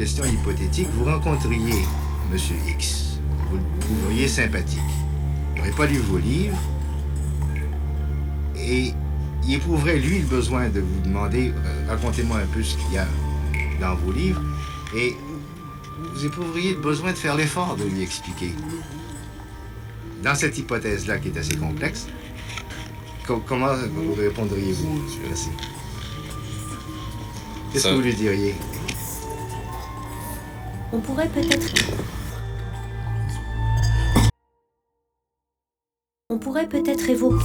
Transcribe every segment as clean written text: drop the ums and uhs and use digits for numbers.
question hypothétique, vous rencontriez M. X, vous le trouveriez sympathique. Il n'aurait pas lu vos livres et il éprouverait, lui, le besoin de vous demander racontez-moi un peu ce qu'il y a dans vos livres et vous éprouveriez le besoin de faire l'effort de lui expliquer. Dans cette hypothèse-là, qui est assez complexe, comment vous répondriez-vous? Merci. Qu'est-ce que vous lui diriez? On pourrait peut-être évoquer.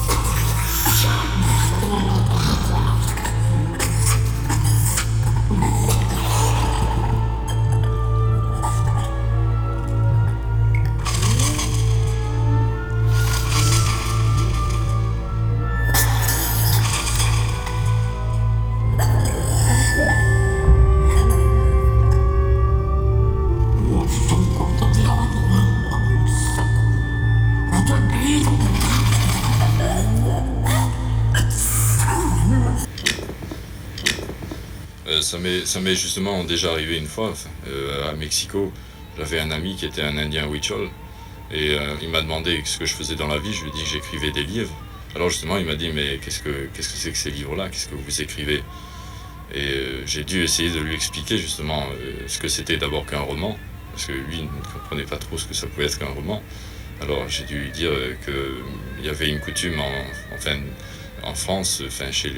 Ça m'est justement déjà arrivé une fois, à Mexico. J'avais un ami qui était un Indien Huichol et il m'a demandé ce que je faisais dans la vie. Je lui ai dit que j'écrivais des livres. Alors justement, il m'a dit mais qu'est-ce que c'est que ces livres-là? Qu'est-ce que vous écrivez? Et j'ai dû essayer de lui expliquer justement ce que c'était d'abord qu'un roman, parce que lui ne comprenait pas trop ce que ça pouvait être qu'un roman. Alors j'ai dû lui dire qu'il y avait une coutume en France, chez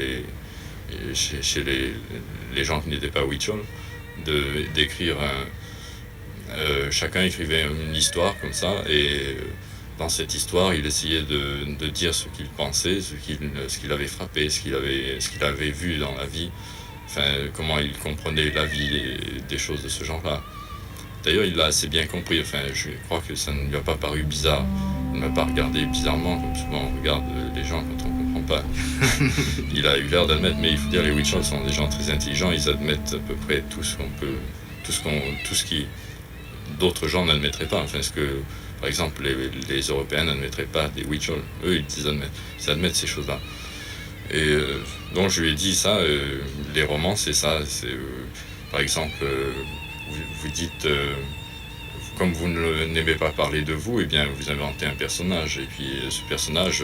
les gens qui n'étaient pas Huichol, d'écrire chacun écrivait une histoire comme ça, et dans cette histoire, il essayait de dire ce qu'il pensait, ce qu'il avait frappé, ce qu'il avait vu dans la vie, comment il comprenait la vie et des choses de ce genre-là. D'ailleurs, il l'a assez bien compris, je crois que ça ne lui a pas paru bizarre. Il ne m'a pas regardé bizarrement, comme souvent on regarde les gens quand on ne comprend pas. Il a eu l'air d'admettre, mais il faut dire, les Huichols sont des gens très intelligents, ils admettent à peu près tout ce qui d'autres gens n'admettraient pas. Ce que, par exemple, les Européens n'admettraient pas des Huichols. Eux, ils admettent ces choses-là. Et donc je lui ai dit ça, les romans, c'est ça. Par exemple, vous dites, comme vous n'aimez pas parler de vous, eh bien vous inventez un personnage, et puis ce personnage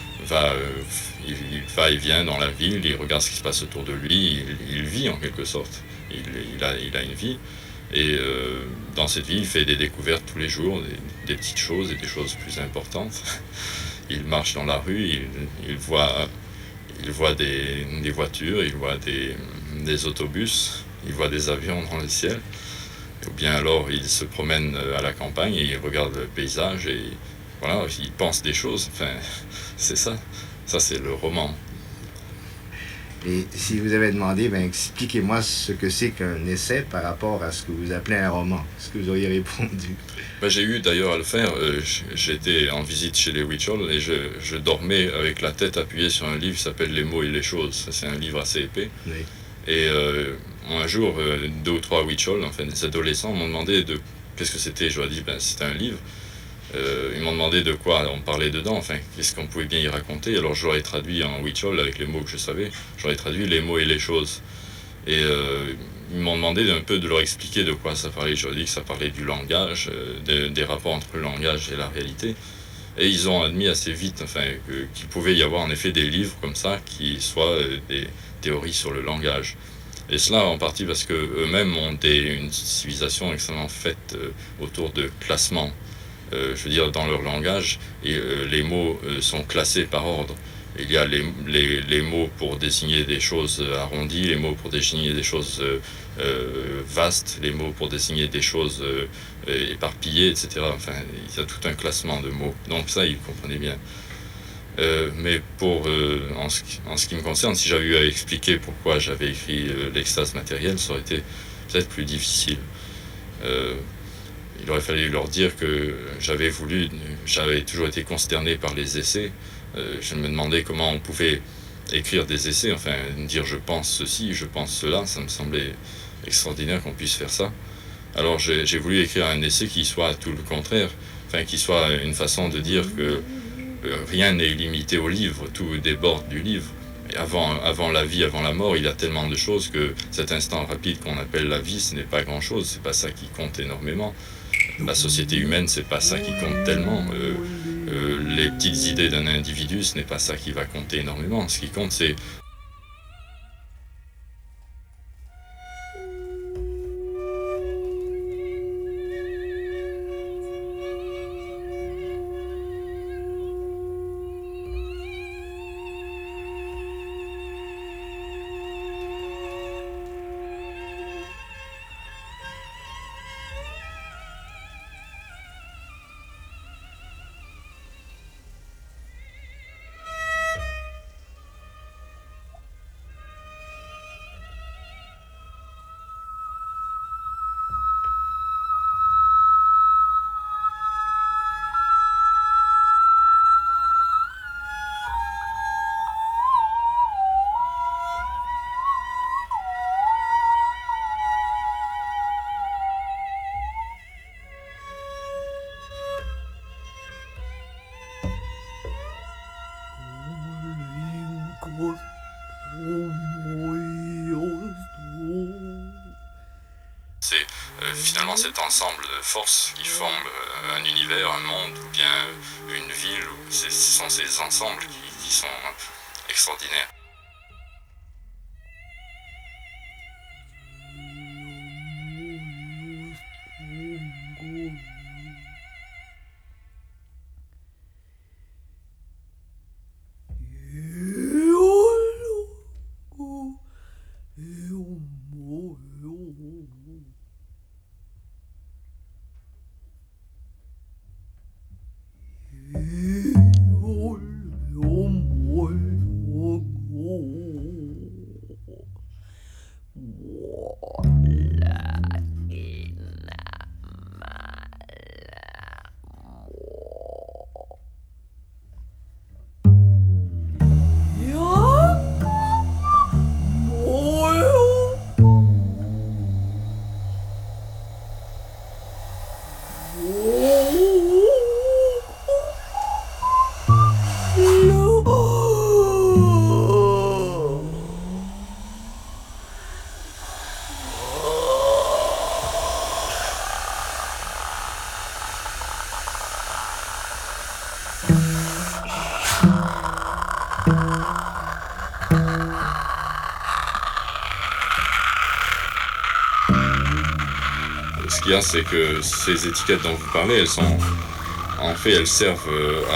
il va et vient dans la ville, il regarde ce qui se passe autour de lui, il vit en quelque sorte, il a une vie, et dans cette vie il fait des découvertes tous les jours, des petites choses et des choses plus importantes. Il marche dans la rue, il voit des voitures, il voit des autobus, il voit des avions dans le ciel, ou bien alors il se promène à la campagne et il regarde le paysage et voilà, il pense des choses, c'est ça. Ça, c'est le roman. Et si vous avez demandé, expliquez-moi ce que c'est qu'un essai par rapport à ce que vous appelez un roman. Est-ce que vous auriez répondu? J'ai eu d'ailleurs à le faire. J'étais en visite chez les Huichols et je dormais avec la tête appuyée sur un livre qui s'appelle Les mots et les choses. Ça, c'est un livre assez épais. Oui. Et un jour, 2 ou 3 Huichols, des adolescents, m'ont demandé qu'est-ce que c'était. Je leur ai dit, c'était un livre. Ils m'ont demandé de quoi on parlait dedans, qu'est-ce qu'on pouvait bien y raconter. Alors je leur ai traduit en Huichol avec les mots que je savais. Je leur ai traduit les mots et les choses. Et ils m'ont demandé un peu de leur expliquer de quoi ça parlait. Je leur ai dit que ça parlait du langage, des rapports entre le langage et la réalité. Et ils ont admis assez vite qu'il pouvait y avoir en effet des livres comme ça qui soient des théories sur le langage. Et cela en partie parce qu'eux-mêmes ont une civilisation extrêmement faite autour de classements. Je veux dire, dans leur langage, les mots sont classés par ordre. Il y a les mots pour désigner des choses arrondies, les mots pour désigner des choses vastes, les mots pour désigner des choses éparpillées, etc. Il y a tout un classement de mots. Donc ça, ils comprenaient bien. Mais en ce qui me concerne, si j'avais eu à expliquer pourquoi j'avais écrit l'extase matérielle, ça aurait été peut-être plus difficile. Il aurait fallu leur dire que j'avais toujours été consterné par les essais. Je me demandais comment on pouvait écrire des essais, dire je pense ceci, je pense cela, ça me semblait extraordinaire qu'on puisse faire ça. Alors j'ai voulu écrire un essai qui soit tout le contraire, qui soit une façon de dire que rien n'est limité au livre, tout déborde du livre. avant la vie, avant la mort, il y a tellement de choses que cet instant rapide qu'on appelle la vie, ce n'est pas grand-chose, c'est pas ça qui compte énormément. La société humaine, c'est pas ça qui compte tellement. Les petites idées d'un individu, ce n'est pas ça qui va compter énormément. Ce qui compte, c'est finalement cet ensemble de forces qui forment un univers, un monde ou bien une ville. Ce sont ces ensembles qui sont extraordinaires. Ce qu'il y a, c'est que ces étiquettes dont vous parlez, elles servent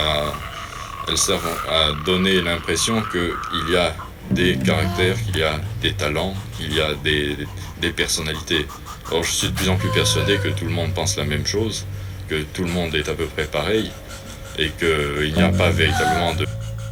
à donner l'impression qu'il y a des caractères, qu'il y a des talents, qu'il y a des personnalités. Or, je suis de plus en plus persuadé que tout le monde pense la même chose, que tout le monde est à peu près pareil, et qu'il n'y a pas véritablement de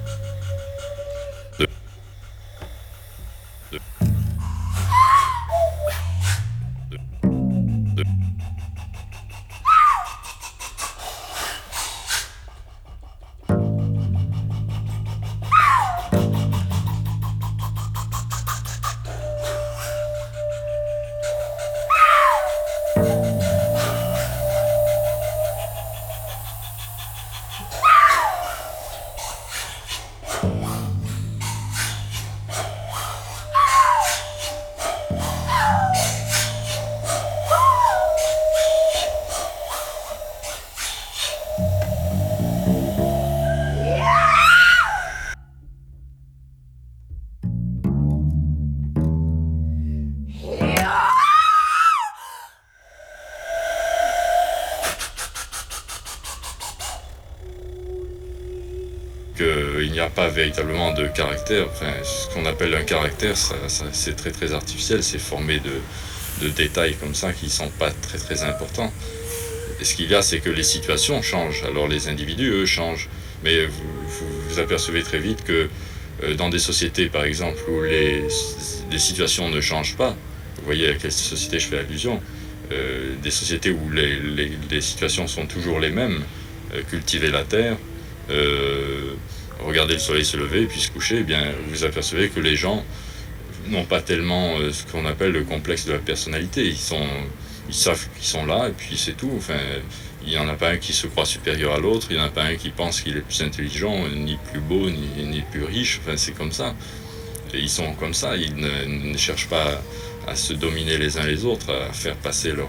qu'il n'y a pas véritablement de caractère. Enfin, ce qu'on appelle un caractère, c'est très très artificiel, c'est formé de détails comme ça qui ne sont pas très très importants. Et ce qu'il y a, c'est que les situations changent, alors les individus, eux, changent. Mais vous apercevez très vite que dans des sociétés, par exemple, où les situations ne changent pas, vous voyez à quelle société je fais allusion, des sociétés où les situations sont toujours les mêmes, cultiver la terre, regarder le soleil se lever et puis se coucher, eh bien, vous apercevez que les gens n'ont pas tellement ce qu'on appelle le complexe de la personnalité. Ils savent qu'ils sont là et puis c'est tout. Enfin, il n'y en a pas un qui se croit supérieur à l'autre, il n'y en a pas un qui pense qu'il est plus intelligent, ni plus beau, ni plus riche. Enfin, c'est comme ça. Et ils sont comme ça, ils ne cherchent pas à se dominer les uns les autres, à faire passer leur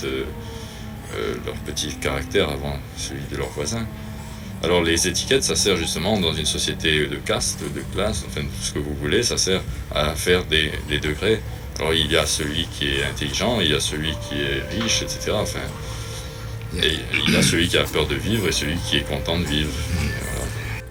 petit caractère avant celui de leurs voisins. Alors les étiquettes, ça sert justement dans une société de caste, de classe, enfin tout ce que vous voulez, ça sert à faire des degrés. Alors il y a celui qui est intelligent, il y a celui qui est riche, etc. Enfin, et il y a celui qui a peur de vivre et celui qui est content de vivre. Voilà.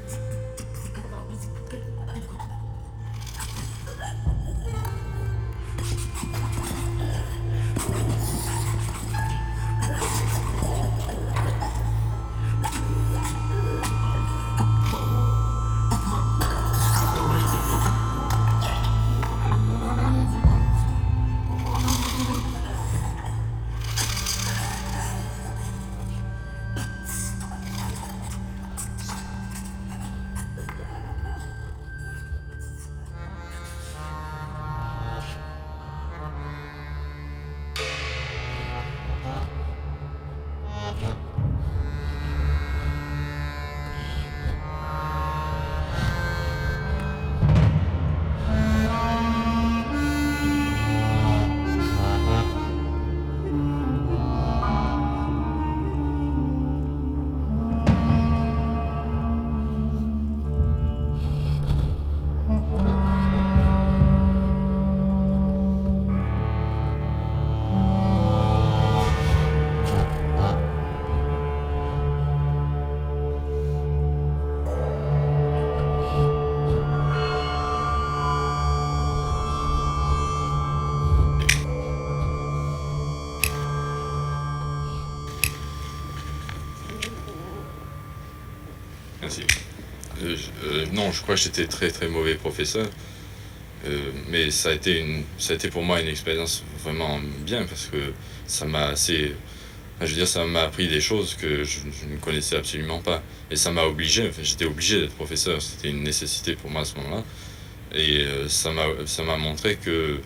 Merci. Non, je crois que j'étais très très mauvais professeur, mais ça a été pour moi une expérience vraiment bien parce que ça m'a assez, enfin, je veux dire, ça m'a appris des choses que je ne connaissais absolument pas et ça m'a obligé, enfin, j'étais obligé d'être professeur, c'était une nécessité pour moi à ce moment-là et ça m'a montré que,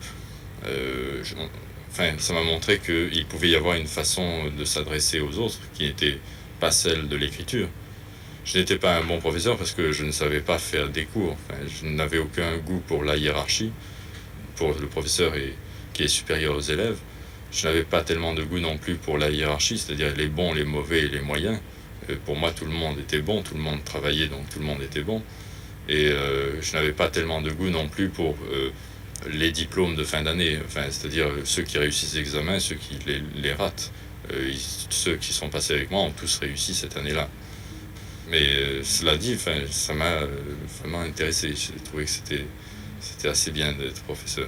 ça m'a montré qu'il pouvait y avoir une façon de s'adresser aux autres qui n'était pas celle de l'écriture. Je n'étais pas un bon professeur parce que je ne savais pas faire des cours. Enfin, je n'avais aucun goût pour la hiérarchie, pour le professeur qui est supérieur aux élèves. Je n'avais pas tellement de goût non plus pour la hiérarchie, c'est-à-dire les bons, les mauvais et les moyens. Pour moi, tout le monde était bon, tout le monde travaillait, donc tout le monde était bon. Et je n'avais pas tellement de goût non plus pour les diplômes de fin d'année, enfin, c'est-à-dire ceux qui réussissent les examens, ceux qui les ratent. Ceux qui sont passés avec moi ont tous réussi cette année-là. Mais cela dit, ça m'a vraiment intéressé. J'ai trouvé que c'était assez bien d'être professeur.